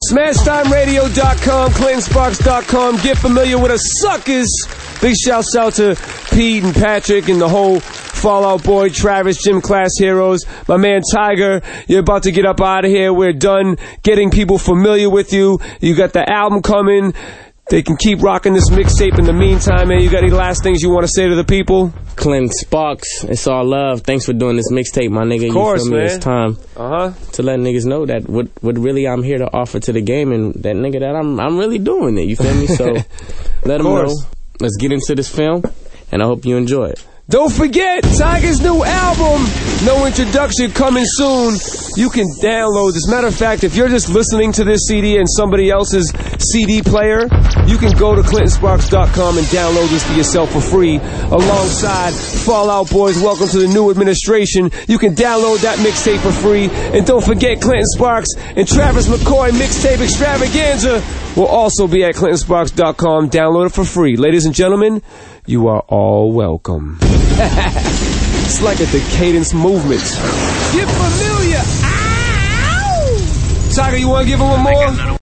SmashTimeRadio.com, ClintonSparks.com. Get familiar with us suckers. Big shouts out to Pete and Patrick and the whole Fallout Boy, Travis, Gym Class Heroes. My man Tiger, you're about to get up out of here. We're done getting people familiar with you. You got the album coming. They can keep rocking this mixtape in the meantime, man. You got any last things you want to say to the people? Clinton Sparks, it's all love. Thanks for doing this mixtape, my nigga. Of course, you feel me? man. It's time to let niggas know that what really I'm here to offer to the game, and that nigga that I'm really doing it. You feel me? So let them know. Let's get into this film, and I hope you enjoy it. Don't forget, Tiger's new album, No Introduction, coming soon. You can download this. Matter of fact, if you're just listening to this CD and somebody else's CD player, you can go to ClintonSparks.com and download this for yourself for free. Alongside Fallout Boys, Welcome to the New Administration. You can download that mixtape for free. And don't forget, Clinton Sparks and Travis McCoy Mixtape Extravaganza will also be at ClintonSparks.com. Download it for free. Ladies and gentlemen, you are all welcome. It's like a Decadence movement. Get familiar. Ow! Tiger, you want to give him one more?